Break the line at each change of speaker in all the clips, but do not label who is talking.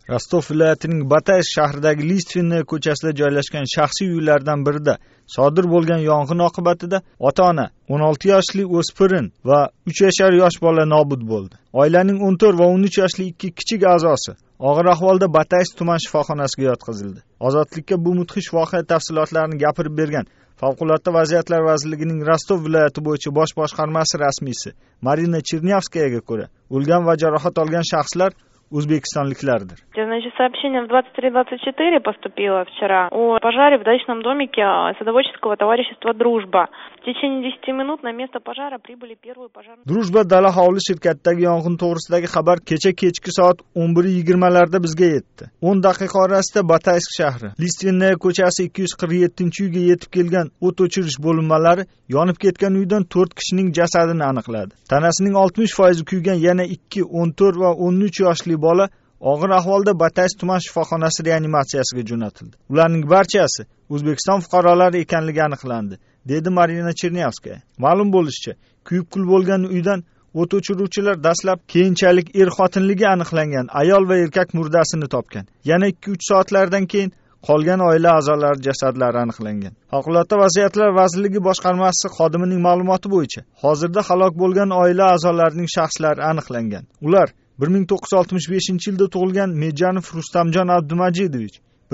Rostov viloyatining Bataysk shahridagi Listvenniy ko'chasida joylashgan shaxsiy uylardan birida sodir bo'lgan yong'in oqibatida ota-ona, 16 yoshli o'spirin va 3 yashar yosh bola nobud bo'ldi. Oilaning 14 va 13 yoshli ikki kichik a'zosi og'ir ahvolda Bataysk tuman shifoxonasiga yotqizildi. Ozodlikka bu mudhish voqea tafsilotlarini gapirib bergan Favqulodda vaziyatlar vazirligining Rostov viloyati bo'yicha bosh boshqarmasi rasmiysi Marina Chernyavskayaga ko'ra, o'lgan va jarohat olgan shaxslar o'zbekistonliklardir.
Значит, сообщение в 23:24 поступило вчера о пожаре в дачном домике садоводческого товарищества «Дружба». В течение 10 минут на место пожара прибыли первые пожарные. Дружba
dala hovli shirkatidagi yong'in to'g'risidagi xabar kechki soat 11:20larda bizga yetdi. 10 daqiqa orasida Bataysk shahri, Listvenniy ko'chasi 247-uyga yetib kelgan o't o'chirish bo'linmalari yonib ketgan uydan 4 kishining jasadini aniqladi. Tanasining 60% kuygan yana 2, 14 va 13 yoshli bola og'ir ahvolda Bataysk tuman shifoxonasi reanimatsiyasiga jo'natildi. Ularning barchasi O'zbekiston fuqarolari ekanligi aniqlandi, dedi Marina Chernyavskaya. Ma'lum bo'lishicha, kuyib kul bo'lgan uydan o't o'chiruvchilar dastlab keyinchalik er-xotinligi aniqlangan ayol va erkak murdasini topgan. Yana 2-3 soatlardan keyin qolgan oila a'zolari jasadlari aniqlangan. Favqulodda vaziyatlar vazirligi boshqarmasi xodimining ma'lumoti bo'yicha, hozirda halok bo'lgan oila a'zolarining shaxslari aniqlangan. Ular 1965-yilda tug'ilgan Medjanov Rustamjon Abdumajidovich,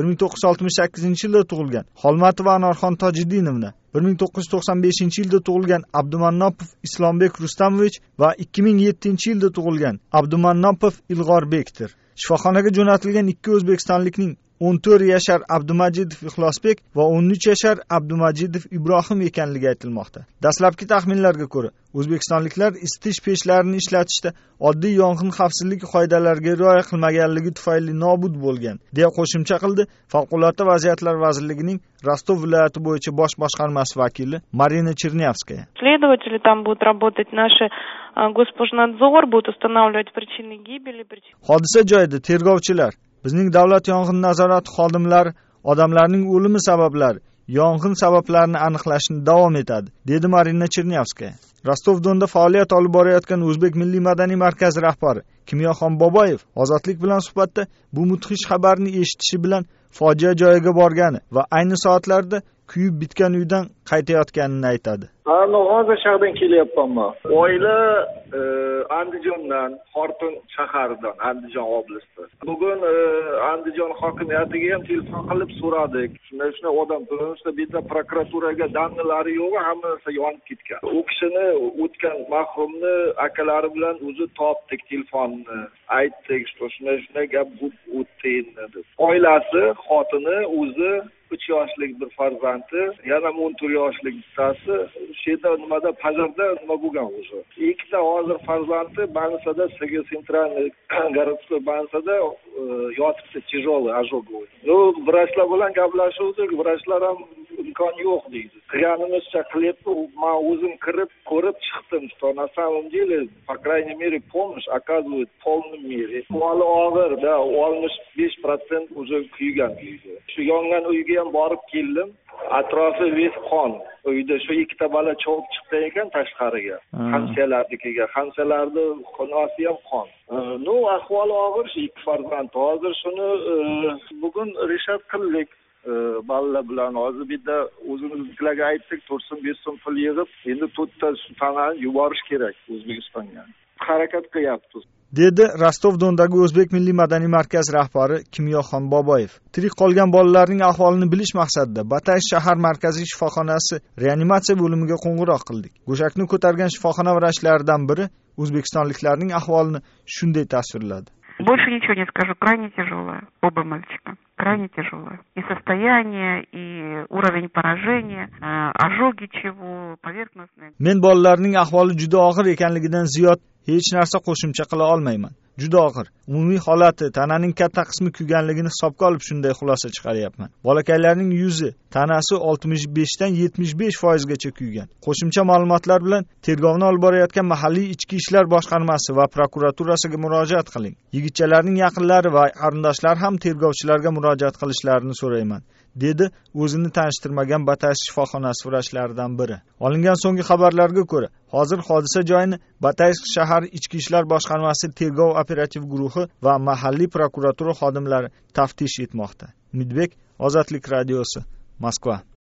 1968-yilda tug'ilgan Xolmatova Anorxon Tojidinovna, 1995-yilda tug'ilgan Abdumannopov Islombek Rustamovich va 2007-yilda tug'ilgan Abdumannopov Ilg'orbekdir. Shifoxonaga jo'natilgan ikki o'zbekistonlikning 14 yashar Abdumajidov Ixlosbek va 13 yashar Abdumajidov Ibrohim ekanligi aytilmoqda. Dastlabki taxminlarga ko'ra, o'zbekistonliklar isitish pechlarini ishlatishda oddiy yong'in xavfsizligi qoidalariga rioya qilmaganligi tufayli nobud bo'lgan, deya qo'shimcha qildi Favqulodda vaziyatlar vazirligining Rostov viloyati bo'yicha bosh boshqarmasi vakili Marina Chernyavskaya.
Следователи там будут работать, наши Госпожнадзор будет устанавливать причины гибели.
Hodisa joyida tergovchilar, bizning davlat yong'in nazorati xodimlari odamlarning o'limi sabablari, yong'in sabablarini aniqlashni davom etadi, dedi Marina Chernyavskaya. Rostov-Donda faoliyat olib borayotgan O'zbek Milliy madaniy markazi rahbari Kimyoxon Boboyev ozodlik bilan suhbatda bu mudhish xabarni eshitishi bilan fojia joyiga borgani va ayni soatlarda kuyib bitgan uydan qaytayotganini aytadi.
Hozir shahardan kelyapman. Oila Andijondan, Xorton shaharidan, Andijon oblastida. Bugun Andijon hokimiyatiga ham telefon qilib so'radik. Shunday odam turibsa, bu yerda prokuraturaga danlari yo'q, hammasi yonib ketgan. U kishini o'tgan marhumni akalari bilan o'zi topdik, telefonni aytdik, shunday gap o'tdi dedi. Oilasi, xotini, o'zi 3 yoshlik bir farzandi, yana 14 yoshlik bittasi, shu yerda nimada pazarda nima bo'lgan o'zi. Ikkita hozir farzandi Bansada, Centralniy городской Bansada yotibdi, тяжелый ожоговый. Vrachlar bilan gaplashuvdik, vrachlar ham imkon yo'q deydi. Qilganimizcha qilib, men o'zim kirib, ko'rib chiqdim, что на самом деле, по крайней мере, помощь оказывают в полной мере. Ahvoli og'ir, da 65% уже kuygan deydi. Shu yongan uyga ham borib keldim. Atrofi ves qon. Uyda shu ikkita bola chovib chiqdi ekan tashqariga. Hamsalarnikiga, hamsalarni xonasi ham qon. Ahvoli og'ir, shu ikki farzand. Hozir shuni bugun rishat qildik. Balla bilan hozir bu yerda o'zimizlarga aytdik, 4 so'm 5 so'm pul yig'ib, endi 4 ta tanani yuborish kerak O'zbekistonga. Harakat qilyapmiz,
dedi Rostov-Dondagi O'zbek Milliy madaniy markazi rahbari Kimyoxon Boboyev. Tirik qolgan bolalarning ahvolini bilish maqsadida Bataysk shahar markaziy shifoxonasi reanimatsiya bo'limiga qo'ng'iroq qildik. Go'shakni ko'targan shifoxona vrachlaridan biri o'zbekistonliklarning ahvolini shunday tasvirladi.
Больше ничего не скажу, крайне тяжелое, оба мальчика, крайне тяжелое. И состояние, и уровень поражения, ожоги чего, поверхностные.
Men bolalarning ahvoli juda og'ir ekanligidan ziyod hech narsa qo'shimcha qila olmayman. Juda og'ir. Umumiy holati, tananing katta qismi kuyganligini hisobga olib shunday xulosa chiqaryapman. Bolakaylarning yuzi, tanasi 65 dan 75% gacha kuygan. Qo'shimcha ma'lumotlar bilan tergovni olib borayotgan mahalliy ichki ishlar boshqarmasi va prokuraturasiga murojaat qiling. Yigitchalarning yaqinlari va qarindoshlari ham tergovchilarga murojaat qilishlarini so'rayman, dedi o'zini tanishtirmagan Bataysk shifoxonasi vrachlaridan biri. Olingan so'nggi xabarlarga ko'ra, hozir hodisa joyini Bataysk shahar ichki ishlar boshqarmasi tergov operativ guruhi va mahalliy prokuratura xodimlari taftish etmoqda. Umidbek, Ozodlik radiosi, Moskva.